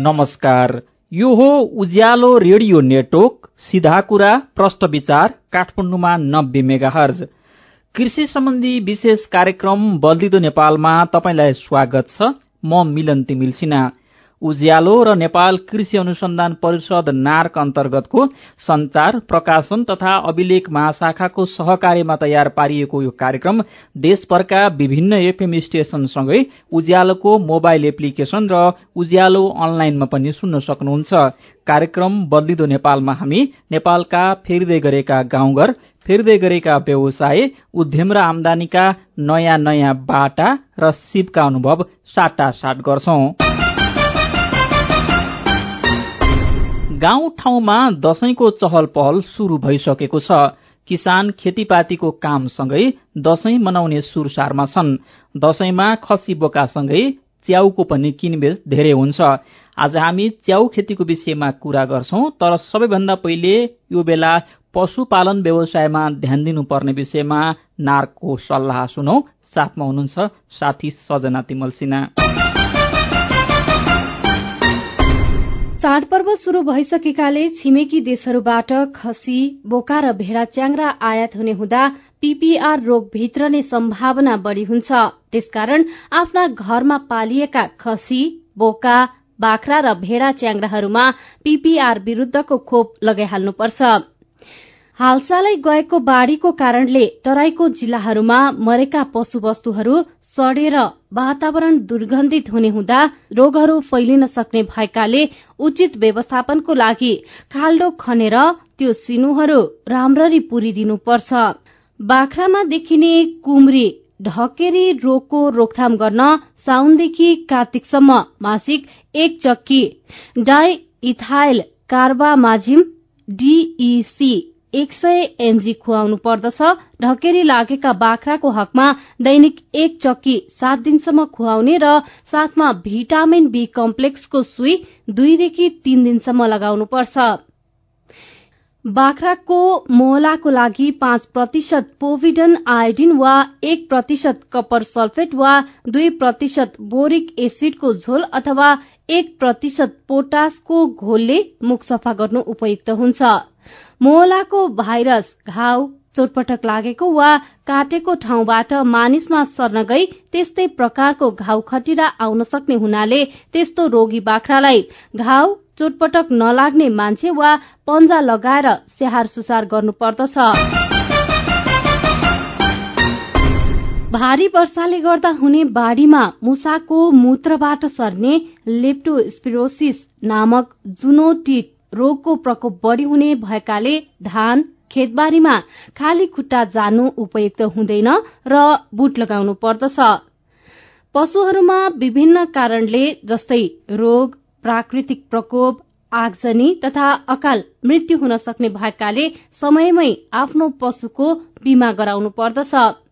नमस्कार, यो हो उज्यालो रेडियो नेटवर्क सीधा कुरा प्रश्न विचार काठमाडौँमा 90 मेगाहर्ज। कृषि सम्बन्धी विशेष कार्यक्रम बल्दिदो नेपालमा तपाईलाई स्वागत छ। म मिलन तिमिल सिन्हा। उज्यालो र नेपाल कृषि अनुसन्धान परिषद नार्क अन्तर्गतको संचार, प्रकाशन तथा अभिलेख महाशाखाको सहकार्यमा तयार पारिएको यो कार्यक्रम देशभरका विभिन्न एफएम स्टेशनसँगै उज्यालोको मोबाइल एप्लिकेशन र उज्यालो अनलाइनमा पनि सुन्न सक्नुहुन्छ। कार्यक्रम बल्दिदो नेपालमा हामी नेपालका फेर्दै गरेका गाउँघर, फेर्दै गरेका व्यवसाय, उद्यम र आमदानीका नयाँ नयाँ बाटा र सिपका अनुभव साटासाट गर्छौं। गाउँ ठाउँमा दशैंको चहल पहल शुरू भइसकेको छ। किसान खेतीपातीको कामसँगै दशैं मनाउने सुरसारमा छन्। दशैंमा खसी बोकासँगै च्याउको पनि किनबेच धेरै हुन्छ। आज हामी च्याउ खेतीको विषयमा कुरा गर्छौं, तर सबैभन्दा पहिले यो बेला पशुपालन व्यवसायमा ध्यान दिनुपर्ने विषयमा नार्कको सल्लाह सुनौ। साथमा हुनुहुन्छ साथी सजना तिमल सिन्हा। चाडपर्व शुरू भइसकेकाले छिमेकी देशहरूबाट खसी, बोका र भेडा च्याङ्रा आयात हुने हुँदा पीपीआर रोग भित्रने सम्भावना बढ़ी हुन्छ। त्यसकारण आफ्ना घरमा पालिएका खसी, बोका, बाख्रा र भेडा च्याङ्राहरूमा पीपीआर विरूद्धको खोप लगाइहाल्नुपर्छ। हालसालै गएको बाढ़ीको कारणले तराईको जिल्लाहरूमा मरेका पशुवस्तुहरू सडेर वातावरण दुर्गन्धित हुने हुँदा रोगहरू फैलिन सक्ने भएकाले उचित व्यवस्थापनको लागि खाल्डो खनेर त्यो सिनुहरू राम्ररी पुरिदिनुपर्छ। बाख्रामा देखिने कुम्री ढकेरी रोगको रोकथाम गर्न साउनदेखि कार्तिकसम्म मासिक 1 चक्की डाइइथाइल कार्बामाजिम DEC 100 mg खुवाउनु पर्दछ। ढकेरी लागेका बाख्राको हकमा दैनिक 1 चक्की 7 दिनसम्म खुवाउने र साथमा भिटामिन बी कम्प्लेक्सको सुई 2 देखि 3 दिनसम्म लगाउनु पर्छ। बाख्राको मोहलाको लागि 5% पोभिडन आयोडिन वा 1% कपर सल्फेट वा 2% बोरिक एसिडको झोल अथवा 1% पोटासको घोलले मुख सफा गर्नु उपयुक्त हुन्छ। मोहलाको भाइरस घाउ, चोटपटक लागेको वा काटेको ठाउँबाट मानिसमा सर्न गई त्यस्तै प्रकारको घाउ खटिरा आउन सक्ने हुनाले त्यस्तो रोगी बाख्रालाई घाउ, चोटपटक नलाग्ने मान्छे वा पन्जा लगाएर स्याहार सुसार गर्नुपर्दछ। भारी वर्षाले गर्दा हुने बाढ़ीमा मुसाको मूत्रबाट सर्ने लेप्टोस्पिरोसिस नामक जुनोटिक रोगको प्रकोप बढ़ी हुने भएकाले धान, खेतबारीमा खाली खुट्टा जानु उपयुक्त हुँदैन र बुट लगाउनु पर्दछ। पशुहरूमा विभिन्न कारणले जस्तै रोग, प्राकृतिक प्रकोप, आगजनी तथा अकाल मृत्यु हुन सक्ने भएकाले समयमै आफ्नो पशुको बीमा गराउनु पर्दछ।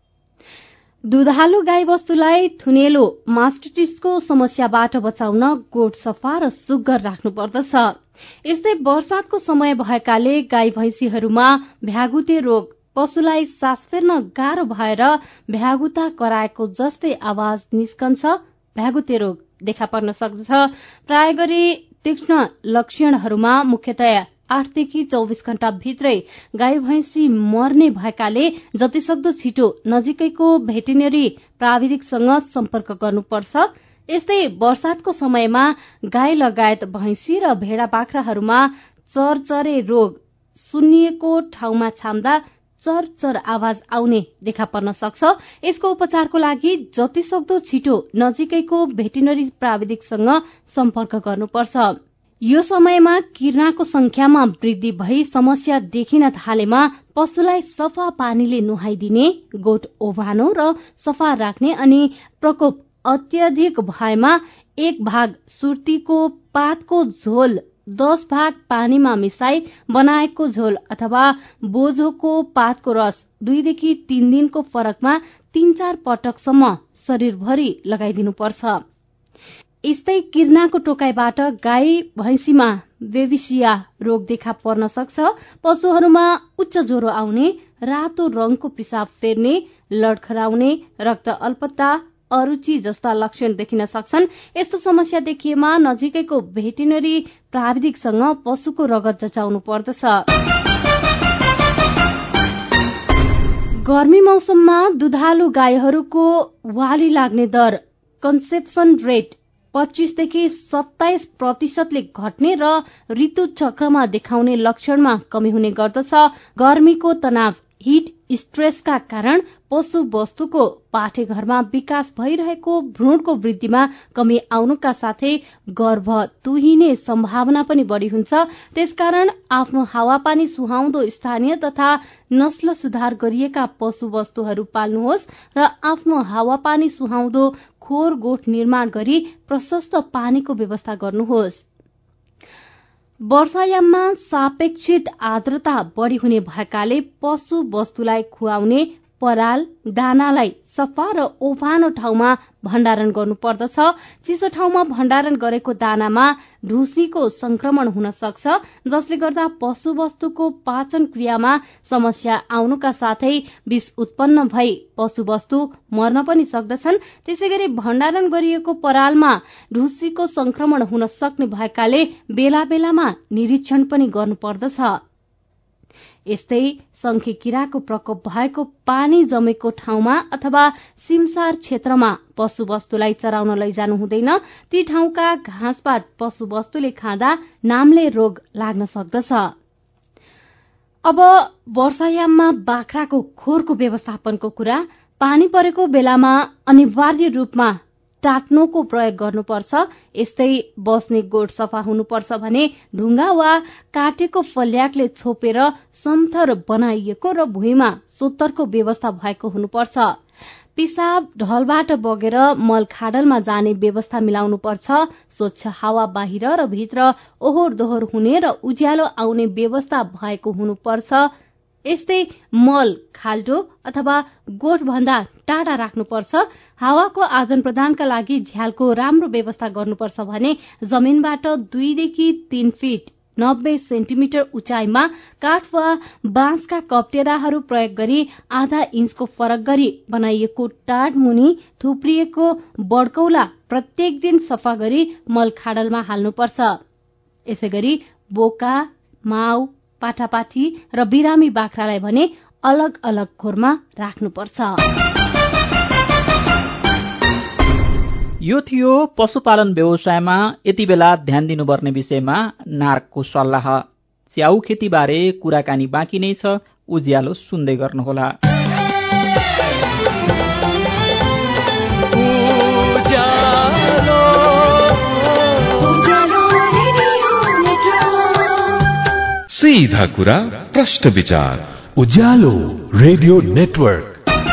दुधालु गाई वस्तुलाई थुनेलो मास्टिटिसको समस्याबाट बचाउन गोठ सफा र सुग्घर राख्नु पर्दछ। यस्तै वर्षातको समय भएकाले गाई भैंसीहरूमा भ्यागुते रोग पशुलाई सास फेर्न गाह्रो भएर भ्यागुता कराएको जस्तै आवाज निस्कन्छ। भ्यागुते रोग देखा पर्न सक्दछ। प्राय गरी तीक्ष्ण लक्षणहरूमा मुख्यतया 8 देखि 24 घण्टा भित्रै गाई भैंसी मर्ने भएकाले जतिसक्दो छिटो नजिकैको भेटेरिनरी प्राविधिकसँग सम्पर्क गर्नुपर्छ। यस्तै वर्षातको समयमा गाई लगायत भैंसी र भेडा बाख्राहरूमा चरचरे रोग सुन्निएको ठाउँमा छाम्दा चरचर आवाज आउने देखा पर्न सक्छ। यसको उपचारको लागि जतिसक्दो छिटो नजिकैको भेटेरिनरी प्राविधिकसँग सम्पर्क गर्नुपर्छ। यो समयमा किर्नाको संख्यामा वृद्धि भई समस्या देखिन थालेमा पशुलाई सफा पानीले नुहाइदिने, गोठ ओभानो र सफा राख्ने अनि प्रकोप अत्यधिक भएमा 1 भाग सुर्तीको पातको झोल 10 भाग पानीमा मिसाई बनाएको झोल अथवा बोझोको पातको रस 2 देखि 3 दिनको फरकमा 3-4 पटकसम्म शरीरभरि लगाइदिनुपर्छ। यस्तै किर्नाको टोकाइबाट गाई भैंसीमा बेबिसिया रोग देखा पर्न सक्छ। पशुहरूमा उच्च ज्वरो आउने, रातो रंगको पिसाब फेर्ने, लडखराउने, रक्त अल्पत्ता, अरुचि जस्ता लक्षण देखिन सक्छन्। यस्तो समस्या देखिएमा नजिकैको भेटेरिनरी प्राविधिकसँग पशुको रगत जचाउनु पर्दछ। गर्मी मौसममा दुधालु गाईहरूको वाली लाग्ने दर कन्सेप्सन रेट 25 देखि 27% घट्ने र ऋतु चक्रमा देखाउने लक्षणमा कमी हुने गर्दछ। गर्मीको तनाव हिट स्ट्रेसका कारण पशु वस्तुको पाठेघरमा विकास भइरहेको भ्रूणको वृद्धिमा कमी आउनुका साथै गर्भ तुहिने सम्भावना पनि बढ़ी हुन्छ। त्यसकारण आफ्नो हावापानी सुहाउँदो स्थानीय तथा नस्ल सुधार गरिएका पशु वस्तुहरू पाल्नुहोस् र आफ्नो हावापानी सुहाउँदो खोर गोठ निर्माण गरी प्रशस्त पानीको व्यवस्था गर्नुहोस्। वर्षायाममा सापेक्षित आर्द्रता बढ़ी हुने भएकाले पशु वस्तुलाई खुवाउने पराल दानालाई सफा र ओभानो ठाउँमा भण्डारण गर्नुपर्दछ। चिसो ठाउँमा भण्डारण गरेको दानामा ढुसीको संक्रमण हुन सक्छ, जसले गर्दा पशु वस्तुको पाचन क्रियामा समस्या आउनुका साथै विष उत्पन्न भई पशु वस्तु मर्न पनि सक्दछन्। त्यसैगरी भण्डारण गरिएको परालमा ढुसीको संक्रमण हुन सक्ने भएकाले बेला बेलामा निरीक्षण पनि गर्नुपर्दछ। यस्तै शंखे किराको प्रकोप भएको पानी जमेको ठाउँमा अथवा सिमसार क्षेत्रमा पशु वस्तुलाई चराउन लैजानु हुँदैन। ती ठाउँका घाँसपात पशु वस्तुले खाँदा नाम्ले रोग लाग्न सक्दछ। अब वर्षायाममा बाख्राको खोरको व्यवस्थापनको कुरा। पानी परेको बेलामा अनिवार्य रूपमा टाट्नोको प्रयोग गर्नुपर्छ। यस्तै बस्ने गोठ सफा हुनुपर्छ भने ढुङ्गा वा काटेको फल्याकले छोपेर समथर बनाइएको र भुइँमा सोत्तरको व्यवस्था भएको हुनुपर्छ। पिसाब ढलबाट बगेर मल खाडलमा जाने व्यवस्था मिलाउनुपर्छ। स्वच्छ हावा बाहिर र भित्र ओहोर दोहोर हुने र उज्यालो आउने व्यवस्था भएको हुनुपर्छ। यस्तै मल खाल्डो अथवा गोठ भन्दा टाढा राख्नुपर्छ। हावाको आदान प्रदानका लागि झ्यालको राम्रो व्यवस्था गर्नुपर्छ भने जमिनबाट 2 देखि 3 फिट 90 सेन्टिमिटर उचाइमा काठ वा बाँसका कप्टेराहरू प्रयोग गरी आधा इन्चको फरक गरी बनाइएको टाढ मुनि थुप्रिएको बड्कौला प्रत्येक दिन सफा गरी मल खाडलमा हाल्नुपर्छ। यसैगरी बोका, माउ, पाठापाठी र बिरामी बाख्रालाई भने अलग अलग खोरमा राख्नुपर्छ। यो थियो पशुपालन व्यवसायमा यति बेला ध्यान दिनुपर्ने विषयमा नार्कको सल्लाह। च्याउ खेतीबारे कुराकानी बाँकी नै छ, उज्यालो सुन्दै गर्नुहोला। सीधा कुरा प्रश्न विचार, Ujyaalo radio network.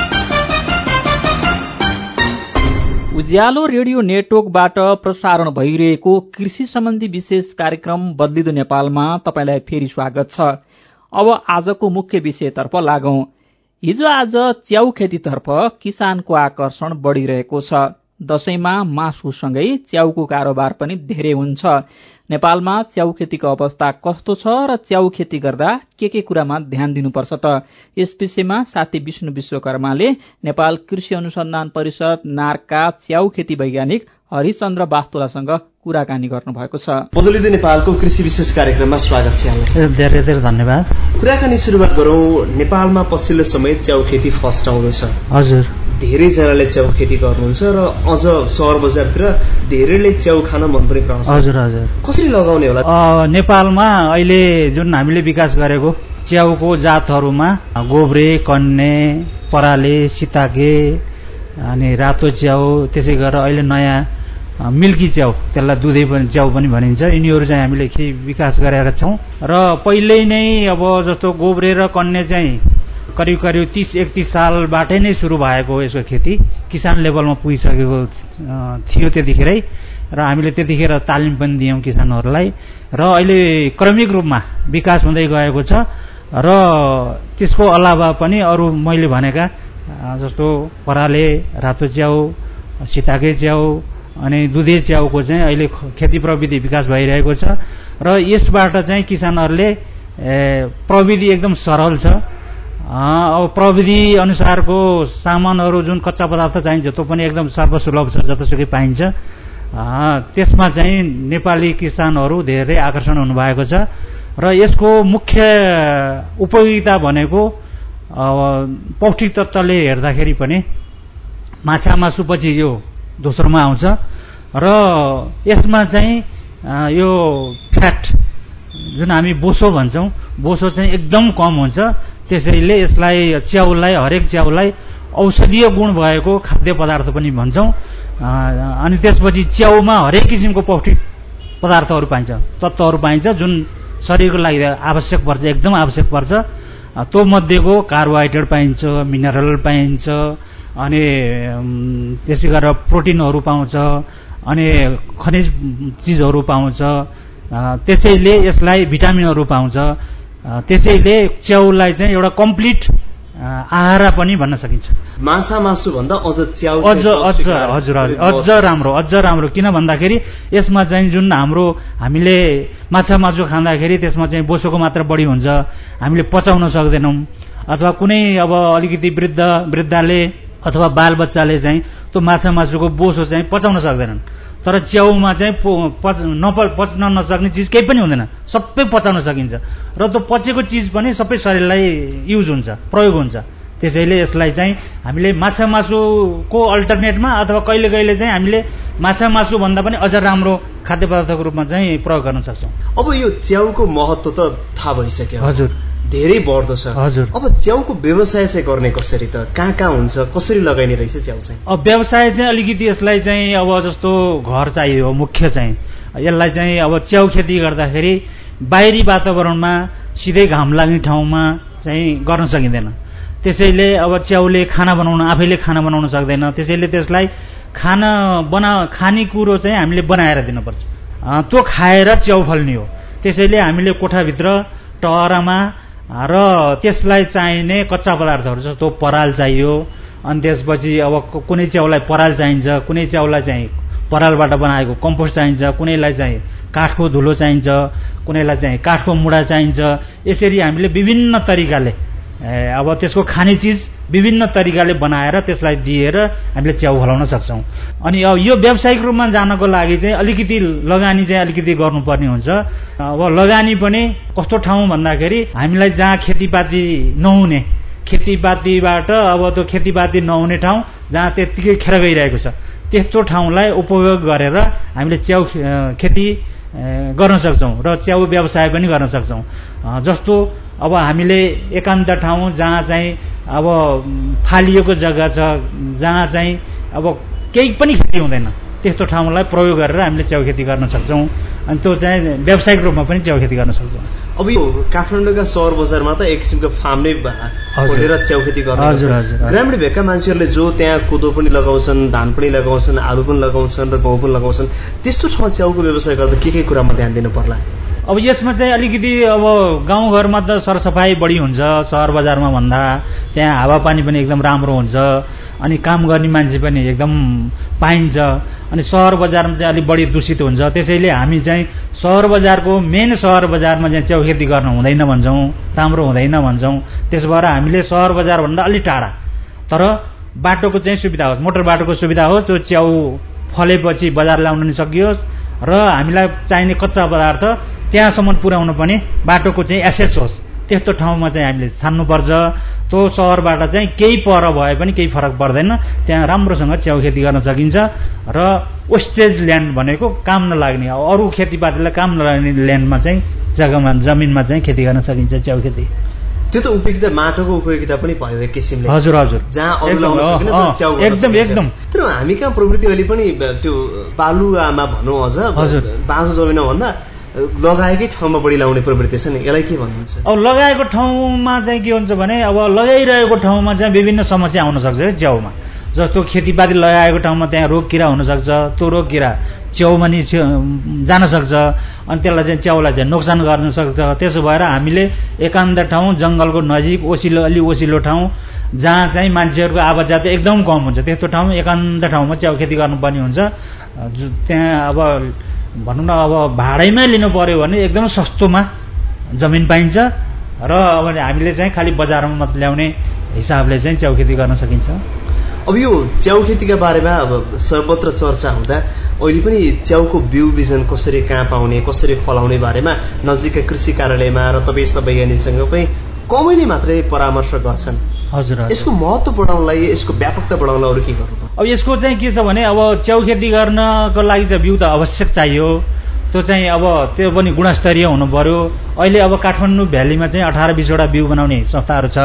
Ujyaalo radio नेटवर्कबाट प्रसारण भइरहेको कृषि सम्बन्धी विशेष कार्यक्रम बदलिदो नेपालमा तपाईलाई फेरि स्वागत छ। अब आजको मुख्य विषयतर्फ लागौं। हिजो आज च्याउ खेतीतर्फ किसानको आकर्षण बढ़िरहेको छ। दशैंमा मासुसँगै च्याउको कारोबार पनि धेरै हुन्छ। नेपालमा च्याउ खेतीको अवस्था कस्तो छ र च्याउ खेती गर्दा के कुरामा ध्यान दिनुपर्छ त? यस विषयमा साथी विष्णु विश्वकर्माले नेपाल कृषि अनुसन्धान परिषद नार्कका च्याउ खेती वैज्ञानिक हरिचन्द्र बास्तोलासँग कुराकानी गर्नुभएको छ। बदलिदो नेपालको कृषि विशेष कार्यक्रममा स्वागत छ यहाँलाई। धेरै धेरै धन्यवाद। कुराकानी सुरुवात गरौं। नेपालमा पछिल्लो समय च्याउ खेती फस्टाउँदैछ। हजुर, धेरैजनाले च्याउ खेती गर्नुहुन्छ र अझ सहर बजारतिर धेरैले च्याउ खान मन पनि पराउँछ। हजुर हजुर। कसरी लगाउने होला? नेपालमा अहिले जुन हामीले विकास गरेको च्याउको जातहरूमा गोब्रे, कन्ने, पराले, सिताके अनि रातो च्याउ, त्यसै गरेर अहिले नयाँ मिल्की च्याउ, त्यसलाई दुधे च्याउ पनि भनिन्छ, यिनीहरू चाहिँ हामीले विकास गरेका छौं। र पहिल्यै नै अब जस्तो गोब्रे र कन्ने चाहिँ करिब 30-31 सालबाटै नै सुरु भएको यसको खेती किसान लेभलमा पुगिसकेको थियो त्यतिखेरै, र हामीले त्यतिखेर तालिम पनि दियौं किसानहरूलाई, र अहिले क्रमिक रूपमा विकास हुँदै गएको छ। र त्यसको अलावा पनि अरू मैले भनेका जस्तो पराले, रातो च्याउ, सिताके च्याउ अनि दुधे च्याउको चाहिँ अहिले खेती प्रविधि विकास भइरहेको छ। र यसबाट चाहिँ किसानहरूले प्रविधि एकदम सरल छ, अब प्रविधि अनुसारको सामानहरू जुन कच्चा पदार्थ चाहिन्छ त्यो पनि एकदम सर्वसुलभ छ, जतासुकै पाइन्छ। त्यसमा चाहिँ नेपाली किसानहरू धेरै आकर्षण हुनुभएको छ र यसको मुख्य उपयोगिता भनेको पौष्टिक तत्त्वले हेर्दाखेरि पनि माछा मासु पछि यो दोस्रोमा आउँछ र यसमा चाहिँ यो फ्याट जुन हामी बोसो भन्छौँ, बोसो चाहिँ एकदम कम हुन्छ। त्यसैले यसलाई च्याउलाई, हरेक च्याउलाई औषधीय गुण भएको खाद्य पदार्थ पनि भन्छौँ। अनि त्यसपछि च्याउमा हरेक किसिमको पौष्टिक पदार्थहरू पाइन्छ, तत्त्वहरू पाइन्छ जुन शरीरको लागि आवश्यक पर्छ, एकदम आवश्यक पर्छ। त्यो मध्येको कार्बोहाइड्रेट पाइन्छ, मिनरल पाइन्छ, अनि त्यसै गरेर प्रोटिनहरू पाउँछ, अनि खनिज चिजहरू पाउँछ। त्यसैले यसलाई भिटामिनहरू पाउँछ। त्यसैले च्याउलाई चाहिँ एउटा कम्प्लिट आहारा पनि भन्न सकिन्छ। माछा मासु भन्दा अझ च्याउ अझ राम्रो किन भन्दाखेरि यसमा चाहिँ जुन हामीले माछा मासु खाँदाखेरि त्यसमा चाहिँ बोसोको मात्रा बढी हुन्छ, हामीले पचाउन सक्दैनौँ। अथवा कुनै अब अलिकति वृद्धले अथवा बालबच्चाले चाहिँ त्यो माछा मासुको बोसो चाहिँ पचाउन सक्दैनन्। तर च्याउमा चाहिँ पच्न नसक्ने चिज केही पनि हुँदैन, सबै पचाउन सकिन्छ र त्यो पचेको चिज पनि सबै शरीरलाई युज हुन्छ, प्रयोग हुन्छ। त्यसैले यसलाई चाहिँ हामीले माछा मासुको अल्टरनेटमा अथवा कहिले कहिले चाहिँ हामीले माछा मासु भन्दा पनि अझ राम्रो खाद्य पदार्थको रूपमा चाहिँ प्रयोग गर्न सक्छौँ। अब यो च्याउको महत्त्व त थाहा भइसक्यो, हजुर, धेरै बढ्दो छ। हजुर, अब च्याउको व्यवसाय चाहिँ गर्ने कसरी त, कहाँ हुन्छ, कसरी लगाइने रहेछ च्याउ चाहिँ? अब व्यवसाय चाहिँ अलिकति यसलाई चाहिँ अब जस्तो घर चाहियो, मुख्य चाहिँ यसलाई चाहिँ अब च्याउ खेती गर्दाखेरि बाहिरी वातावरणमा सिधै घाम लाग्ने ठाउँमा चाहिँ गर्न सकिँदैन। त्यसैले अब च्याउले आफैले खाना बनाउन सक्दैन। त्यसैले त्यसलाई खानेकुरो चाहिँ हामीले बनाएर दिनुपर्छ, त्यो खाएर च्याउ फल्ने हो। त्यसैले हामीले कोठाभित्र टहरामा र त्यसलाई चाहिने कच्चा पदार्थहरू जस्तो पराल चाहियो। अनि त्यसपछि अब कुनै च्याउलाई पराल चाहिन्छ, कुनै च्याउलाई चाहिँ परालबाट बनाएको कम्पोस्ट चाहिन्छ, कुनैलाई चाहिँ काठको धुलो चाहिन्छ, कुनैलाई चाहिँ काठको मुढा चाहिन्छ। यसरी हामीले विभिन्न तरिकाले अब त्यसको खाने चिज विभिन्न तरिकाले बनाएर त्यसलाई दिएर हामीले च्याउ फलाउन सक्छौँ। अनि अब यो व्यावसायिक रूपमा जानको लागि चाहिँ अलिकति लगानी चाहिँ अलिकति गर्नुपर्ने हुन्छ। अब लगानी पनि कस्तो ठाउँ भन्दाखेरि हामीलाई जहाँ खेतीपाती नहुने, खेतीपातीबाट अब त्यो खेतीपाती नहुने ठाउँ जहाँ त्यत्तिकै खेर गइरहेको छ, त्यस्तो ठाउँलाई उपयोग गरेर हामीले च्याउ खेती गर्न सक्छौँ र च्याउ व्यवसाय पनि गर्न सक्छौँ। जस्तो अब हामीले एकान्त ठाउँ जहाँ चाहिँ अब फालिएको जग्गा छ, जहाँ चाहिँ अब केही पनि खेती हुँदैन, त्यस्तो ठाउँलाई प्रयोग गरेर हामीले च्याउ खेती गर्न सक्छौँ। अनि त्यो चाहिँ व्यावसायिक रूपमा पनि च्याउ खेती गर्न सक्छौँ। अब यो काठमाडौँका सहर बजारमा त एक किसिमको फार्म नै खोलेर च्याउ खेती गर्ने। ग्रामीण भेगका मान्छेहरूले जो त्यहाँ कोदो पनि लगाउँछन्, धान पनि लगाउँछन्, आलु पनि लगाउँछन् र गहुँ पनि लगाउँछन्, त्यस्तो ठाउँमा च्याउको व्यवसाय गर्दा के कुरामा ध्यान दिनु पर्ला? अब यसमा चाहिँ अलिकति अब गाउँघरमा त सरसफाइ बढी हुन्छ सहर बजारमा भन्दा, त्यहाँ हावापानी पनि एकदम राम्रो हुन्छ, अनि काम गर्ने मान्छे पनि एकदम पाइन्छ। अनि सहर बजारमा चाहिँ अलिक बढी दूषित हुन्छ। त्यसैले हामी चाहिँ सहर बजारमा चाहिँ च्याउ खेती गर्न हुँदैन भन्छौँ, राम्रो हुँदैन भन्छौँ। त्यस भएर हामीले सहर बजारभन्दा अलिक टाढा तर बाटोको चाहिँ सुविधा होस्, मोटर बाटोको सुविधा होस्, त्यो च्याउ फलेपछि बजार ल्याउन नि सकियोस् र हामीलाई चाहिने कच्चा पदार्थ त्यहाँसम्म पुर्याउनु पनि बाटोको चाहिँ एसेस होस्, त्यस्तो ठाउँमा चाहिँ हामीले छान्नुपर्छ। त्यो सहरबाट चाहिँ केही पर भए पनि केही फरक पर्दैन, त्यहाँ राम्रोसँग च्याउ खेती गर्न सकिन्छ। र वेस्टेज ल्यान्ड भनेको काम नलाग्ने, अरू खेतीपातीलाई काम नलाग्ने ल्यान्डमा चाहिँ जमिनमा चाहिँ खेती गर्न सकिन्छ च्याउ खेती। त्यो त उपयोगिता, माटोको उपयोगिता पनि भयो एक किसिमले। हजुर, जहाँ अरू लाउन सकिन च्याउ एकदम। तर हामी कहाँ प्रवृत्ति अहिले पनि त्यो बालुवामा भनौँ, अझ बाँझो जमिनमा भन्दा लगाएकै ठाउँमा बढी लाउने प्रवृत्ति छ नि, यसलाई के भन्नुहुन्छ? अब लगाएको ठाउँमा चाहिँ के हुन्छ भने अब लगाइरहेको ठाउँमा चाहिँ विभिन्न समस्या आउन सक्छ च्याउमा। जस्तो खेतीपाती लगाएको ठाउँमा त्यहाँ रोग किरा हुनसक्छ, त्यो रोग किरा च्याउमा नि जान सक्छ, अनि त्यसलाई चाहिँ च्याउलाई चाहिँ नोक्सान गर्न सक्छ। त्यसो भएर हामीले एकान्त ठाउँ, जङ्गलको नजिक अलि ओसिलो ठाउँ जहाँ चाहिँ मान्छेहरूको आवाजाही एकदम कम हुन्छ, त्यस्तो ठाउँ एकान्त ठाउँमा च्याउ खेती गर्नुपर्ने हुन्छ। त्यहाँ अब भनौँ न अब भाडैमै लिनु पर्यो भने एकदम सस्तोमा जमिन पाइन्छ र अब हामीले चाहिँ खालि बजारमा मात्र ल्याउने हिसाबले चाहिँ च्याउ खेती गर्न सकिन्छ। अब यो च्याउ खेतीका बारेमा अब सर्वत्र चर्चा हुँदा अहिले पनि च्याउको बिउ बिजन कसरी कहाँ पाउने, कसरी फलाउने बारेमा नजिकै कृषि कार्यालयमा र तपाईँ यस्ता वैज्ञानिकसँग पनि कमैले मात्रै परामर्श गर्छन्। हजुर, यसको महत्त्व बढाउनलाई, यसको व्यापकता बढाउनलाई अरू के गर्नु? अब यसको चाहिँ के छ भने अब च्याउ खेती गर्नको लागि चाहिँ बिउ त आवश्यक चाहियो। त्यो चाहिँ अब त्यो पनि गुणस्तरीय हुनु पर्यो। अहिले अब काठमाडौँ भ्यालीमा चाहिँ 18-20वटा बिउ बनाउने संस्थाहरू छ।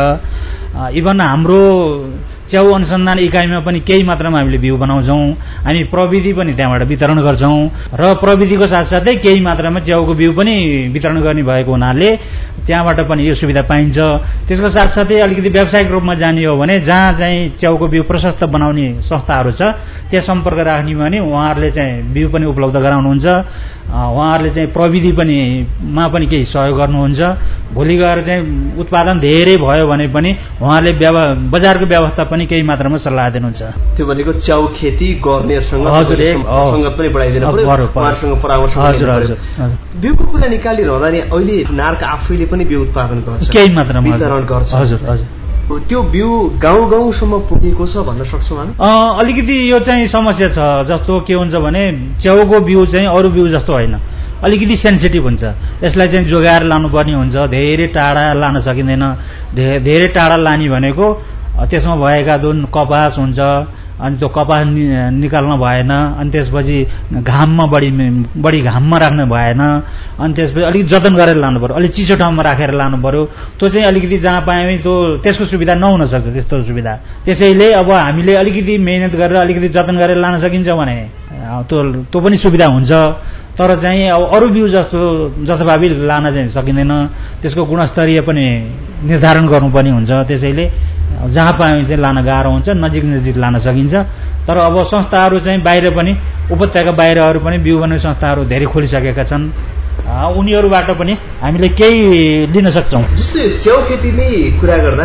इभन हाम्रो च्याउ अनुसन्धान इकाइमा पनि केही मात्रामा हामीले बिउ बनाउँछौँ। हामी प्रविधि पनि त्यहाँबाट वितरण गर्छौँ र प्रविधिको साथसाथै केही मात्रामा च्याउको बिउ पनि वितरण गर्ने भएको हुनाले त्यहाँबाट पनि यो सुविधा पाइन्छ। त्यसको साथसाथै अलिकति व्यावसायिक रूपमा जाने हो भने जहाँ चाहिँ च्याउको बिउ प्रशस्त बनाउने संस्थाहरू छ त्यहाँ सम्पर्क राख्ने भने उहाँहरूले चाहिँ बिउ पनि उपलब्ध गराउनुहुन्छ। उहाँहरूले चाहिँ प्रविधि पनि मा पनि केही सहयोग गर्नुहुन्छ। भोलि गएर चाहिँ उत्पादन धेरै भयो भने पनि उहाँहरूले बजारको व्यवस्था पनि केही मात्रामा सल्लाह दिनुहुन्छ। त्यो भनेको च्याउ खेती गर्नेहरूसँग सङ्गत पनि बढाइदिनु पर्यो, उहाँहरूसँग परामर्श गर्नु पर्यो। बिउको कुरा निकालिरहँदा नि अहिले नार्क आफैले पनि बिउ उत्पादन गर्छ, केही मात्रामा वितरण गर्छ। हजुर हजुर। त्यो बिउ गाउँसम्म पुगेको छ भन्न सक्छौँ हामी? अलिकति यो चाहिँ समस्या छ। जस्तो के हुन्छ भने च्याउको बिउ चाहिँ अरू बिउ जस्तो होइन, अलिकति सेन्सिटिभ हुन्छ। यसलाई चाहिँ जोगाएर लानुपर्ने हुन्छ, धेरै टाढा लान सकिँदैन। धेरै टाढा लाने भनेको त्यसमा भएका जुन कपास हुन्छ अनि त्यो कपास निकाल्न भएन, अनि त्यसपछि घाममा बढी घाममा राख्न भएन, अनि त्यसपछि अलिक जतन गरेर लानु पर्यो, अलिक चिसो ठाउँमा राखेर लानु पर्यो। त्यो चाहिँ अलिकति जहाँ पाए त्यो त्यसको सुविधा नहुन सक्छ त्यस्तो सुविधा। त्यसैले अब हामीले अलिकति मेहनत गरेर अलिकति जतन गरेर लान सकिन्छ भने त्यो पनि सुविधा हुन्छ। तर चाहिँ अब अरू बिउ जस्तो जथाभावी लान चाहिँ सकिँदैन। त्यसको गुणस्तरीय पनि निर्धारण गर्नुपर्ने हुन्छ। त्यसैले जहाँ पाए चाहिँ लान गाह्रो हुन्छ, नजिक लान सकिन्छ। तर अब संस्थाहरू चाहिँ बाहिर पनि, उपत्यका बाहिरहरू पनि बिउ बनाउने संस्थाहरू धेरै खोलिसकेका छन्। उनीहरूबाट पनि हामीले केही लिन सक्छौँ। जस्तै च्याउ खेतीमै कुरा गर्दा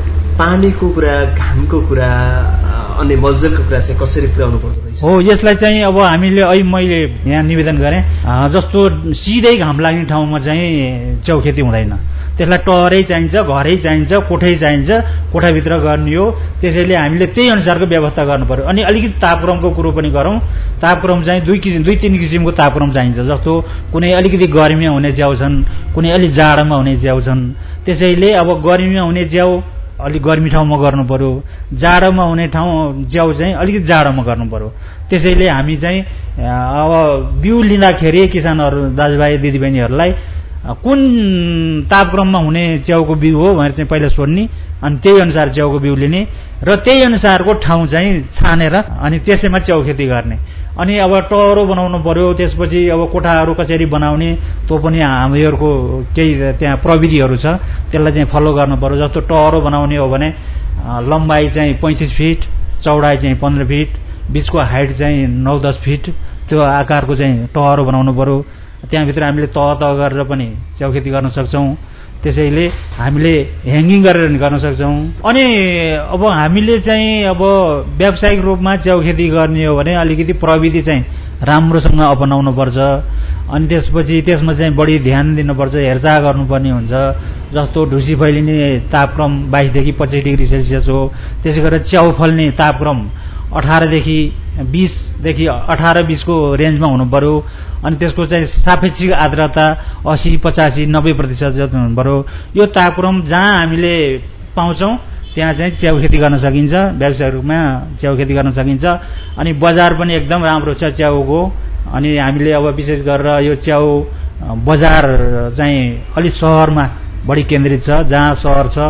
पानीको कुरा, घामको कुरा, अनि मलजलको कुरा चाहिँ कसरी पुर्याउनु पर्दो रहेछ? हो, यसलाई चाहिँ अब हामीले मैले यहाँ निवेदन गरेँ जस्तो सिधै घाम लाग्ने ठाउँमा चाहिँ च्याउ खेती हुँदैन। त्यसलाई टरै चाहिन्छ, घरै चाहिन्छ, कोठै चाहिन्छ, कोठाभित्र गर्ने हो। त्यसैले हामीले त्यही अनुसारको व्यवस्था गर्नु पर्यो। अनि अलिकति तापक्रमको कुरो पनि गरौँ। तापक्रम चाहिँ 2-3 किसिमको तापक्रम चाहिन्छ। जस्तो कुनै अलिकति गर्मीमा हुने च्याउ छन्, कुनै अलिक जाडोमा हुने च्याउ छन्। त्यसैले अब गर्मीमा हुने च्याउ अलिक गर्मी ठाउँमा गर्नु पर्यो, जाडोमा हुने च्याउ चाहिँ अलिकति जाडोमा गर्नु पर्यो। त्यसैले हामी चाहिँ अब बिउ लिँदाखेरि किसानहरू दाजुभाइ दिदीबहिनीहरूलाई कुन तापक्रममा हुने च्याउको बिउ हो भनेर चाहिँ पहिला सोध्ने, अनि त्यही अनुसार च्याउको बिउ लिने र त्यही अनुसारको ठाउँ चाहिँ छानेर अनि त्यसैमा च्याउ खेती गर्ने। अनि अब टहरो बनाउनु पर्यो। त्यसपछि अब कोठाहरू कसरी बनाउने त्यो पनि हामीहरूको केही त्यहाँ प्रविधिहरू छ, त्यसलाई चाहिँ फलो गर्नु पर्यो। जस्तो टहरो बनाउने हो भने लम्बाइ चाहिँ 35 फिट, चौडाइ चाहिँ 15 फिट, बिचको हाइट चाहिँ 9-10 फिट, त्यो आकारको चाहिँ टहरो बनाउनु पर्यो। त्यहाँभित्र हामीले तह गरेर पनि च्याउ खेती गर्न सक्छौँ। त्यसैले हामीले ह्याङ्गिङ गरेर गर्न सक्छौँ। अनि अब हामीले चाहिँ अब व्यावसायिक रूपमा च्याउ खेती गर्ने हो भने अलिकति प्रविधि चाहिँ राम्रोसँग अपनाउनु पर्छ। अनि त्यसपछि त्यसमा चाहिँ बढी ध्यान दिनुपर्छ, हेरचाह गर्नुपर्ने हुन्छ। जस्तो ढुसी फैलिने तापक्रम 22 देखि 25 डिग्री सेल्सियस हो। त्यसै गरेर च्याउ फल्ने तापक्रम 18 को रेन्जमा हुनु पर्यो। अनि त्यसको चाहिँ सापेक्षिक आर्द्रता 80, 85, 90% जति हुनु पर्यो। यो तापक्रम जहाँ हामीले पाउँछौँ त्यहाँ चाहिँ च्याउ खेती गर्न सकिन्छ, व्यावसायिक रूपमा च्याउ खेती गर्न सकिन्छ। अनि बजार पनि एकदम राम्रो छ च्याउको। अनि हामीले अब विशेष गरेर यो च्याउ बजार चाहिँ अलिक सहरमा बढी केन्द्रित छ। जहाँ सहर छ,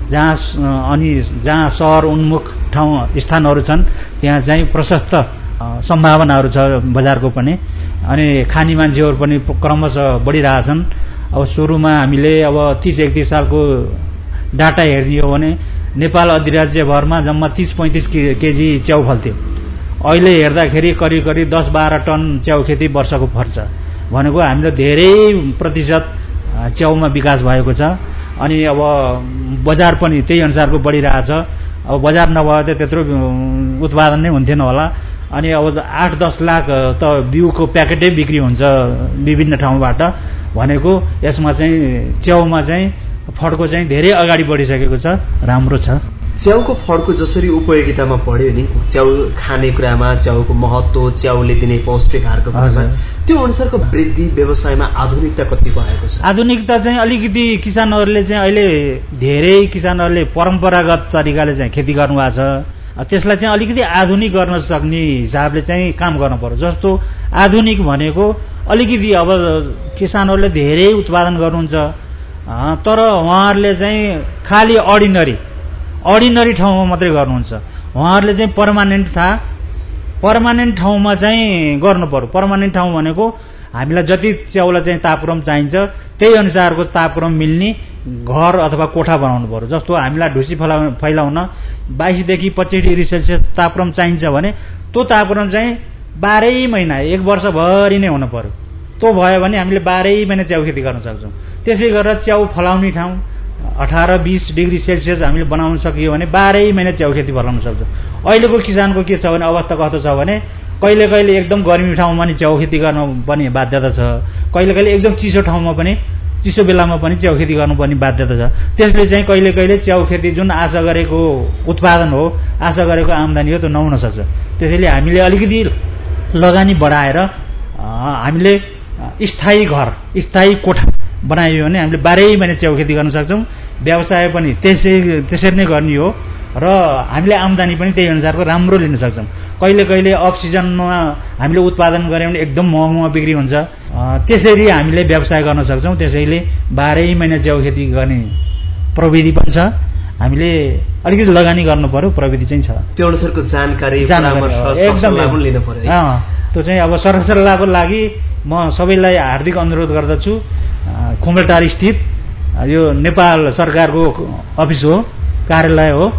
जहाँ सहर उन्मुख स्थानहरू छन् त्यहाँ चाहिँ प्रशस्त सम्भावनाहरू छ बजारको पनि। अनि खाने मान्छेहरू पनि क्रमशः बढिरहेछन्। अब सुरुमा हामीले अब 30-31 सालको डाटा हेर्ने हो भने नेपाल अधिराज्यभरमा जम्मा 30-35 केजी च्याउ फल्थ्यो। अहिले हेर्दाखेरि करिब 10-12 टन च्याउ खेती वर्षको फल्छ भनेको हामीले धेरै प्रतिशत च्याउमा विकास भएको छ। अनि अब बजार पनि त्यही अनुसारको बढिरहेछ। अब बजार नभए त त्यत्रो उत्पादन नै हुन्थेन होला। अनि अब 8-10 लाख त बिउको प्याकेटै बिक्री हुन्छ विभिन्न ठाउँबाट भनेको। यसमा चाहिँ च्याउमा चाहिँ फड्को चाहिँ धेरै अगाडि बढिसकेको छ, राम्रो छ। च्याउको फड्को जसरी उपयोगितामा बढ्यो नि, च्याउ खाने कुरामा च्याउको महत्त्व, च्याउले दिने पौष्टिक आहारको कुरामा, त्यो अनुसारको वृद्धि व्यवसायमा आधुनिकता कति भएको छ? आधुनिकता चाहिँ अलिकति किसानहरूले चाहिँ अहिले धेरै किसानहरूले परम्परागत तरिकाले चाहिँ खेती गर्नुभएको छ, त्यसलाई चाहिँ अलिकति आधुनिक गर्न सक्ने हिसाबले चाहिँ काम गर्नु पर्यो। जस्तो आधुनिक भनेको अलिकति अब किसानहरूले धेरै उत्पादन गर्नुहुन्छ, तर उहाँहरूले चाहिँ खालि अर्डिनरी ठाउँमा मात्रै गर्नुहुन्छ। उहाँहरूले चाहिँ पर्मानेन्ट ठाउँमा चाहिँ गर्नु पर्यो। पर्मानेन्ट ठाउँ भनेको हामीलाई जति च्याउलाई चाहिँ तापक्रम चाहिन्छ त्यही अनुसारको तापक्रम मिल्ने घर अथवा कोठा बनाउनु पर्यो। जस्तो हामीलाई ढुसी फैलाउन 22 देखि 25 डिग्री सेल्सियस तापक्रम चाहिन्छ भने त्यो तापक्रम चाहिँ 12 महिना 1 वर्षभरि नै हुनु पर्यो। त्यो भयो भने हामीले 12 महिना च्याउ खेती गर्न सक्छौँ। त्यसै गरेर च्याउ फलाउने ठाउँ 18-20 डिग्री सेल्सियस हामीले बनाउन सकियो भने 12 महिना च्याउ खेती फलाउन सक्छौँ। अहिलेको किसानको के छ भने अवस्था कस्तो छ भने कहिले कहिले एकदम गर्मी ठाउँमा पनि च्याउ खेती गर्न पनि बाध्यता छ, कहिले कहिले एकदम चिसो ठाउँमा पनि चिसो बेलामा पनि च्याउ खेती गर्नुपर्ने बाध्यता छ। त्यसले चाहिँ कहिले कहिले च्याउ खेती जुन आशा गरेको उत्पादन हो, आशा गरेको आम्दानी हो, त्यो नहुन सक्छ। त्यसैले हामीले अलिकति लगानी बढाएर हामीले स्थायी कोठा बनायो भने हामीले 12 महिना च्याउ खेती गर्न सक्छौँ। व्यवसाय पनि त्यसरी नै गर्ने हो र हामीले आम्दानी पनि त्यही अनुसारको राम्रो लिन सक्छौँ। कहिले कहिले अफ सिजनमा हामीले उत्पादन गऱ्यौँ भने एकदम महँगो बिक्री हुन्छ, त्यसरी हामीले व्यवसाय गर्न सक्छौँ। त्यसैले 12 महिना च्याउ खेती गर्ने प्रविधि पनि छ, हामीले अलिकति लगानी गर्नु पर्यो, प्रविधि चाहिँ छ। त्यो अनुसारको जानकारी एकदम लिनु पर्यो। त्यो चाहिँ अब सरसल्लाहको लागि म सबैलाई हार्दिक अनुरोध गर्दछु। खुम्बलटार स्थित यो नेपाल सरकारको अफिस हो, कार्यालय हो,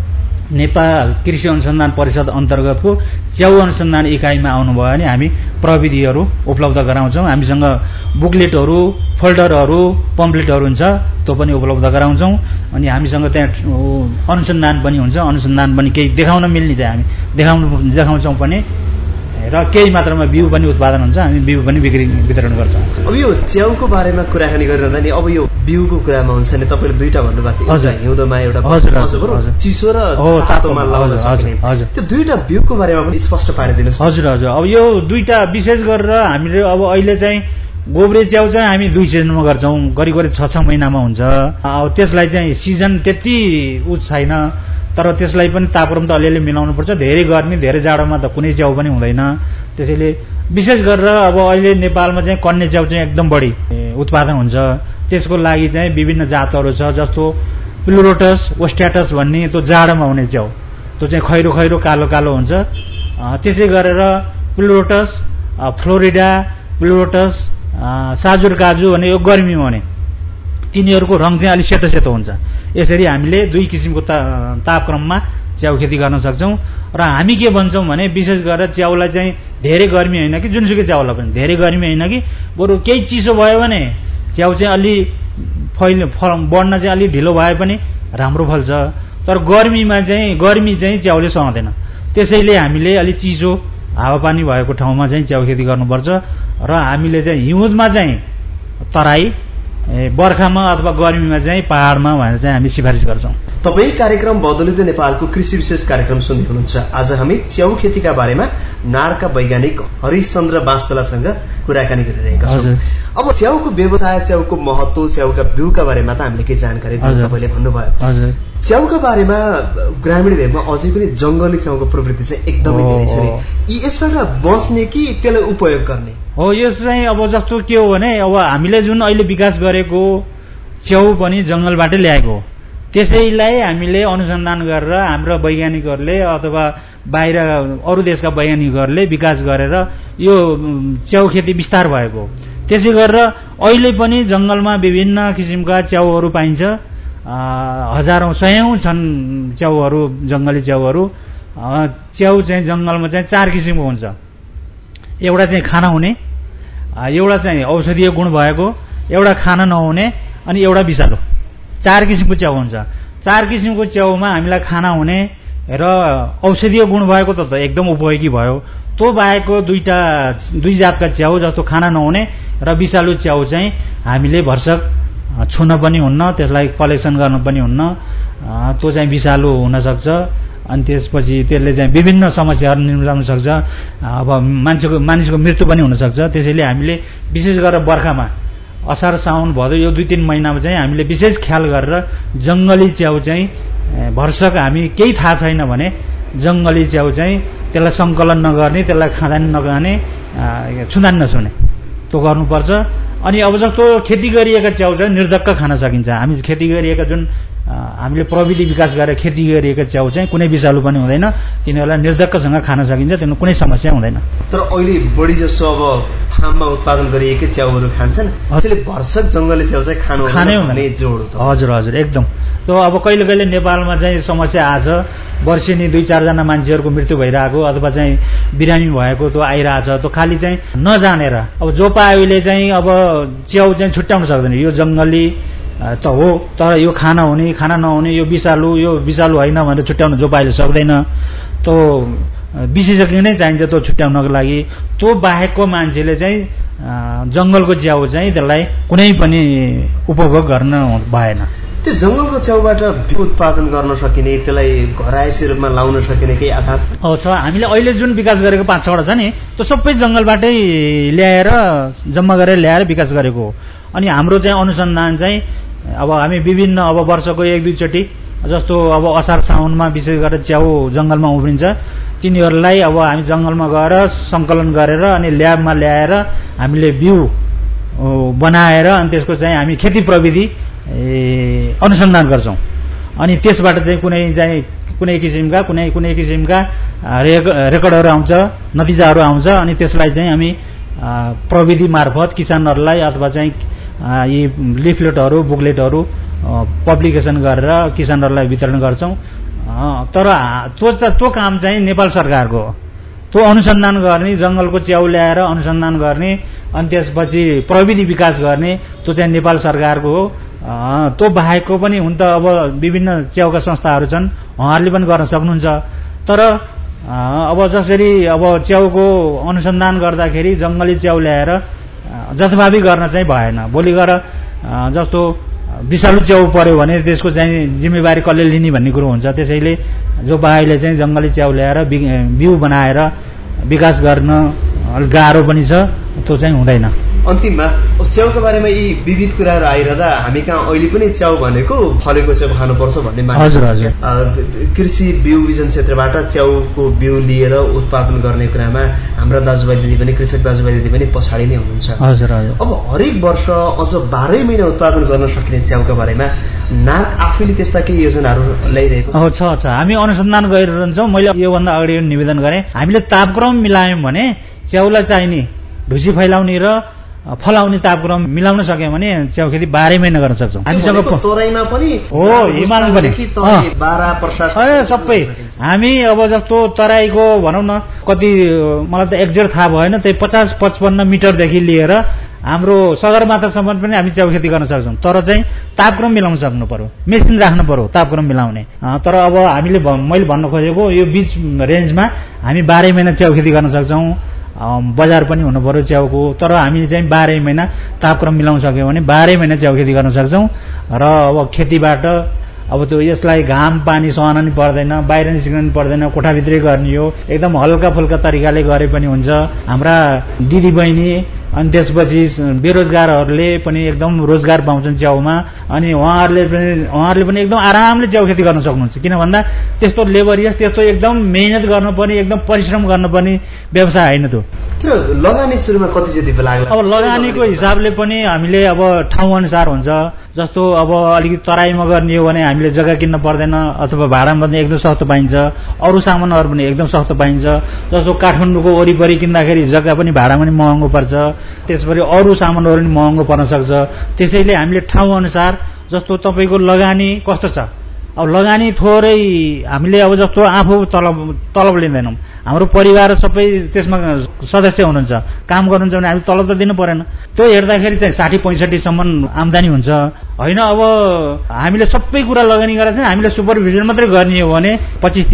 नेपाल कृषि अनुसन्धान परिषद अन्तर्गतको च्याउ अनुसन्धान इकाइमा आउनुभयो भने हामी प्रविधिहरू उपलब्ध गराउँछौँ। हामीसँग बुकलेटहरू, फोल्डरहरू, पम्पलेटहरू हुन्छ, त्यो पनि उपलब्ध गराउँछौँ। अनि हामीसँग त्यहाँ अनुसन्धान पनि हुन्छ, अनुसन्धान पनि केही देखाउन मिल्ने चाहिँ हामी देखाउँछौँ पनि, र केही मात्रामा बिउ पनि उत्पादन हुन्छ, हामी बिउ पनि वितरण गर्छौँ। अब यो च्याउको बारेमा कुराकानी गरिरहँदा नि अब यो बिउको कुरामा हुन्छ नि, तपाईँले दुईटा भन्नुभएको थियो, एउटा हिउँदोमा एउटा चिसो र तातोमा लगाउन सक्ने, त्यो दुईटा बिउको बारेमा पनि स्पष्ट पारिदिनुहोस्। हजुर। अब यो दुईटा विशेष गरेर हामीले अब अहिले चाहिँ गोब्रे च्याउ चाहिँ हामी 2 सिजनमा गर्छौँ, करिब 6 महिनामा हुन्छ। अब त्यसलाई चाहिँ सिजन त्यति छैन, तर त्यसलाई पनि तापक्रम त अलिअलि मिलाउनु पर्छ। धेरै गर्मी धेरै जाडोमा त कुनै च्याउ पनि हुँदैन। त्यसैले विशेष गरेर अब अहिले नेपालमा चाहिँ कन्ने च्याउ चाहिँ एकदम बढी उत्पादन हुन्छ। त्यसको लागि चाहिँ विभिन्न जातहरू छ, जस्तो प्लुरोटस, ओस्ट्याटस भन्ने, त्यो जाडोमा हुने च्याउ, त्यो चाहिँ खैरो खैरो कालो कालो हुन्छ। त्यसै गरेर प्लुरोटस, फ्लोरिडा, प्लुरोटस, साजुर काजु भने यो गर्मीमा हुने, तिनीहरूको रङ चाहिँ अलिक सेतो सेतो हुन्छ। यसरी हामीले 2 किसिमको तापक्रममा च्याउ खेती गर्न सक्छौँ। र हामी के भन्छौँ भने विशेष गरेर च्याउलाई चाहिँ धेरै गर्मी होइन कि जुनसुकै च्याउलाई पनि धेरै गर्मी होइन कि, बरु केही चिसो भयो भने च्याउ चाहिँ अलि बढ्न चाहिँ अलि ढिलो भए पनि राम्रो फल्छ। तर गर्मी चाहिँ च्याउले सहँदैन। त्यसैले हामीले अलि चिसो हावापानी भएको ठाउँमा चाहिँ च्याउ खेती गर्नुपर्छ। र हामीले चाहिँ हिउँदमा चाहिँ तराई, बर्खामा अथवा गर्मीमा चाहिँ पहाडमा भनेर चाहिँ हामी सिफारिस गर्छौँ। तपाईँ कार्यक्रम बदलिँदै नेपालको कृषि विशेष कार्यक्रम सुन्दै हुनुहुन्छ। आज हामी च्याउ खेतीका बारेमा नारका वैज्ञानिक हरिशचन्द्र बास्तलासँग कुराकानी गरिरहेका छौँ। अब च्याउको व्यवसाय, च्याउको महत्त्व, च्याउका बिउका बारेमा त हामीले केही जानकारी तपाईँले भन्नुभयो। च्याउका बारेमा ग्रामीण भेगमा अझै पनि जंगली च्याउको प्रवृत्ति चाहिँ एकदमै धेरै छ। यसबाट बच्ने कि त्यसलाई उपयोग गर्ने हो? यस चाहिँ अब जस्तो के हो भने अब हामीले जुन अहिले विकास गरेको च्याउ पनि जंगलबाटै ल्याएको हो। त्यसैलाई हामीले अनुसन्धान गरेर हाम्रो वैज्ञानिकहरूले अथवा बाहिर अरू देशका वैज्ञानिकहरूले विकास गरेर यो च्याउ खेती विस्तार भएको हो। त्यसै गरेर अहिले पनि जंगलमा विभिन्न किसिमका च्याउहरू पाइन्छ। हजारौं सयौं छन् च्याउहरू, जंगली च्याउहरू। च्याउ चाहिँ जंगलमा चाहिँ 4 किसिमको हुन्छ। एउटा चाहिँ खाना हुने, एउटा चाहिँ औषधीय गुण भएको, एउटा खाना नहुने, अनि एउटा विषालु। 4 किसिमको च्याउ हुन्छ। 4 किसिमको च्याउमा हामीलाई खाना हुने र औषधीय गुण भएको त एकदम उपयोगी भयो। त्यो बाहेकको 2 जातका च्याउ, जस्तो खाना नहुने र विषालु च्याउ चाहिँ हामीले भरसक छुन पनि हुन्न, त्यसलाई कलेक्सन गर्न पनि हुन्न, त्यो चाहिँ विषालु हुनसक्छ। अनि त्यसपछि त्यसले चाहिँ विभिन्न समस्याहरू निम्त्याउन सक्छ। अब मानिसको मृत्यु पनि हुनसक्छ। त्यसैले हामीले विशेष गरेर बर्खामा असार साउन भदौ यो 2-3 महिनामा चाहिँ हामीले विशेष ख्याल गरेर जङ्गली च्याउ चाहिँ भरसक हामी केही थाहा छैन भने जङ्गली च्याउ चाहिँ त्यसलाई सङ्कलन नगर्ने, त्यसलाई खाँदा नखाने, छुँदा नछुने त्यो गर्नुपर्छ। अनि अब जस्तो खेती गरिएका च्याउ चाहिँ निर्धक्क खान सकिन्छ। हामी खेती गरिएका जुन हामीले प्रविधि विकास गरेर खेती गरिएका च्याउ चाहिँ कुनै विषालु पनि हुँदैन, तिनीहरूलाई निर्धक्कसँग खान सकिन्छ, तिनीहरू कुनै समस्या हुँदैन। तर अहिले बढी जसो अब फार्ममा उत्पादन गरिएकै च्याउहरू खान्छन्, त्यसैले भरसक जङ्गली च्याउ चाहिँ खानै हुँदैन जोड। हजुर हजुर एकदम। त्यो अब कहिले कहिले नेपालमा चाहिँ समस्या आछ, वर्षेनी 2-4 जना मान्छेहरूको मृत्यु भइरहेको अथवा चाहिँ बिरामी भएको त्यो आइरहेछ। त्यो खालि चाहिँ नजानेर अब जो पायोले चाहिँ अब च्याउ चाहिँ छुट्याउन सक्दैन, यो जङ्गली त हो तर यो खाना हुने खाना नहुने, यो विषालु होइन भनेर छुट्याउन जो पाइले सक्दैन। त्यो विशेषज्ञ नै चाहिन्छ त्यो छुट्याउनको लागि। त्यो बाहेकको मान्छेले चाहिँ जङ्गलको च्याउ चाहिँ त्यसलाई कुनै पनि उपभोग गर्न भएन। त्यो जङ्गलको च्याउबाट उत्पादन गर्न सकिने, त्यसलाई घरायसी रूपमा लाउन सकिने केही आधार छ? हामीले अहिले जुन विकास गरेको 5-6 वटा छ नि, त्यो सबै जङ्गलबाटै ल्याएर जम्मा गरेर ल्याएर विकास गरेको हो। अनि हाम्रो चाहिँ अनुसन्धान चाहिँ अब हामी विभिन्न अब वर्षको 1-2 चोटि जस्तो अब असार साउनमा विशेष गरेर च्याउ जङ्गलमा उम्रिन्छ, तिनीहरूलाई अब हामी जङ्गलमा गएर सङ्कलन गरेर अनि ल्याबमा ल्याएर हामीले बिउ बनाएर अनि त्यसको चाहिँ हामी खेती प्रविधि अनुसन्धान गर्छौँ। अनि त्यसबाट चाहिँ कुनै किसिमका रेकर्डहरू आउँछ, नतिजाहरू आउँछ। अनि त्यसलाई चाहिँ हामी प्रविधि मार्फत किसानहरूलाई अथवा चाहिँ यी लिफलेटहरू बुकलेटहरू पब्लिकेसन गरेर किसानहरूलाई वितरण गर्छौँ। तर त्यो काम चाहिँ नेपाल सरकारको हो। त्यो अनुसन्धान गर्ने, जङ्गलको च्याउ ल्याएर अनुसन्धान गर्ने अनि त्यसपछि प्रविधि विकास गर्ने त्यो चाहिँ नेपाल सरकारको हो। त्यो बाहेकको पनि हुन त अब विभिन्न च्याउका संस्थाहरू छन्, उहाँहरूले पनि गर्न सक्नुहुन्छ। तर अब जसरी अब च्याउको अनुसन्धान गर्दाखेरि जङ्गली च्याउ ल्याएर जथाभावी गर्न चाहिँ भएन। भोलि गएर जस्तो विषालु च्याउ पर्यो भने त्यसको चाहिँ जिम्मेवारी कसले लिने भन्ने कुरो हुन्छ। त्यसैले जो बाहेकले चाहिँ जङ्गली च्याउ ल्याएर बिउ बनाएर विकास गर्न अलिक गाह्रो पनि छ, त्यो चाहिँ हुँदैन। अन्तिममा च्याउको बारेमा यी विविध कुराहरू आइरहँदा हामी कहाँ अहिले पनि च्याउ भनेको फलेको च्याउ खानुपर्छ भन्ने मानिन्छ। कृषि बिउ बिजन क्षेत्रबाट च्याउको बिउ लिएर उत्पादन गर्ने कुरामा हाम्रा दाजुभाइ दिदी पनि कृषक दाजुभाइ दिदी पनि पछाडि नै हुनुहुन्छ। अब हरेक वर्ष अझ 12 महिना उत्पादन गर्न सकिने च्याउका बारेमा नार्क आफैले त्यस्ता केही योजनाहरू ल्याइरहेको छ। हामी अनुसन्धान गरिरहन्छौँ। मैले योभन्दा अगाडि निवेदन गरेँ, हामीले तापक्रम मिलायौँ भने च्याउलाई चाहिने ढुसी फैलाउने र फलाउने तापक्रम मिलाउन सक्यौँ भने च्याउ खेती 12 महिना गर्न सक्छौँ। हामीसँग तराईमा पनि हो, हिमालमा पनि सबै। हामी अब जस्तो तराईको भनौँ न कति मलाई त एक्ज्याक्ट थाहा भएन, त्यही 50-55 मिटरदेखि लिएर हाम्रो सगरमाथासम्म पनि हामी च्याउ खेती गर्न सक्छौँ। तर चाहिँ तापक्रम मिलाउन सक्नु पर्यो, मेसिन राख्नु पर्यो तापक्रम मिलाउने। तर अब हामीले मैले भन्न खोजेको यो बीच रेन्जमा हामी 12 महिना च्याउ खेती गर्न सक्छौँ। बजार पनि हुनु पर्यो च्याउको, तर हामीले चाहिँ 12 महिना तापक्रम मिलाउन सक्यौँ भने 12 महिना च्याउ खेती गर्न सक्छौँ। र अब खेतीबाट अब त्यो यसलाई घाम पानी सहन नि पर्दैन, बाहिर निस्कन नि पर्दैन, कोठाभित्रै गर्ने हो। एकदम हल्का फुल्का तरिकाले गरे पनि हुन्छ। हाम्रा दिदी बहिनी अनि त्यसपछि बेरोजगारहरूले पनि एकदम रोजगार पाउँछन् च्याउमा। अनि उहाँहरूले पनि एकदम आरामले च्याउ खेती गर्न सक्नुहुन्छ। किन भन्दा त्यस्तो लेबरियस, त्यस्तो एकदम मेहनत गर्नुपर्ने, एकदम परिश्रम गर्नुपर्ने व्यवसाय होइन त्यो। लगानी सुरुमा कति जति लाग्ला? अब लगानीको हिसाबले पनि हामीले अब ठाउँ अनुसार हुन्छ। जस्तो अब अलिकति तराईमा गर्ने हो भने हामीले जग्गा किन्न पर्दैन अथवा भाडामा पनि एकदम सस्तो पाइन्छ। अरू सामानहरू पनि एकदम सस्तो पाइन्छ। जस्तो काठमाडौँको वरिपरि किन्दाखेरि जग्गा पनि भाडामा पनि महँगो पर्छ, त्यसपछि अरू सामानहरू पनि महँगो पर्न सक्छ। त्यसैले हामीले ठाउँ अनुसार जस्तो तपाईँको लगानी कस्तो छ, अब लगानी थोरै हामीले अब जस्तो आफू तलब लिँदैनौँ, हाम्रो परिवार सबै त्यसमा सदस्य हुनुहुन्छ, काम गर्नुहुन्छ भने हामी तलब त दिनु परेन। त्यो हेर्दाखेरि चाहिँ 60-65 सम्म आम्दानी हुन्छ होइन। अब हामीले सबै कुरा लगानी गरेर चाहिँ हामीले सुपरभिजन मात्रै गर्ने हो भने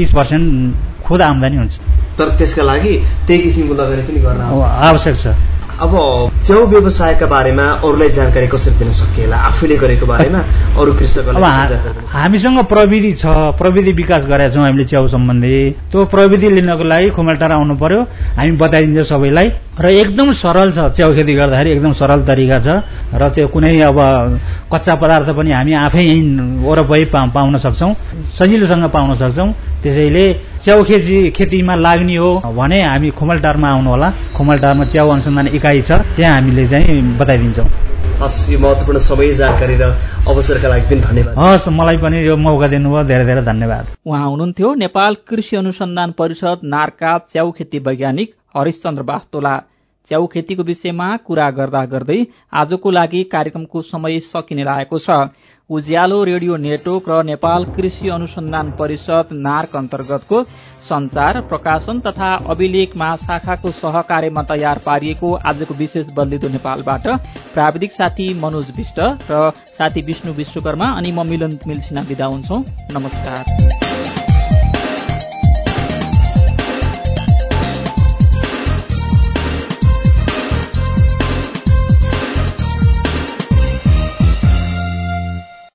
25-30% खुद आम्दानी हुन्छ। तर त्यसका लागि त्यही किसिमको लगानी पनि गर्न आवश्यक छ। अब च्याउ व्यवसायका बारेमा अरूलाई जानकारी कसरी दिन सकिएला आफूले गरेको बारेमा अरू कृषकहरूलाई? हामीसँग प्रविधि छ, प्रविधि विकास गरेका छौँ हामीले च्याउ सम्बन्धी। त्यो प्रविधि लिनको लागि खुमलटार आउनु पर्यो, हामी बताइदिन्छौँ सबैलाई। र एकदम सरल छ च्याउ खेती गर्दाखेरि, एकदम सरल तरिका छ र त्यो कुनै अब कच्चा पदार्थ पनि हामी आफै यहीँ वरपरि पाउन सक्छौँ, सजिलोसँग पाउन सक्छौँ। त्यसैले च्याउ खेतीमा लाग्ने हो भने हामी खुमलटारमा आउनुहोला। खुमलटारमा च्याउ अनुसन्धान इकाइ छ, त्यहाँ हामीले चाहिँ बताइदिन्छौँ। हस्, यो महत्त्वपूर्ण सबै जानकारी र अवसरका लागि पनि धन्यवाद। हस्, मलाई पनि यो मौका दिनुभयो, धेरै धेरै धन्यवाद। उहाँ हुनुहुन्थ्यो नेपाल कृषि अनुसन्धान परिषद नारका च्याउ खेती वैज्ञानिक हरिशचन्द्र बास्तोला। च्याउ खेतीको विषयमा कुरा गर्दा गर्दै आजको लागि कार्यक्रमको समय सकिने लागेको छ। उज्यालो रेडियो नेटवर्क र नेपाल कृषि अनुसन्धान परिषद नार्क अन्तर्गतको संचार, प्रकाशन तथा अभिलेख महाशाखाको सहकार्यमा तयार पारिएको आजको विशेष बल्दिदो नेपालबाट प्राविधिक साथी मनोज विष्ट र साथी विष्णु विश्वकर्मा अनि म मिलन मिल्सिना बिदा हुन्छौं। नमस्कार।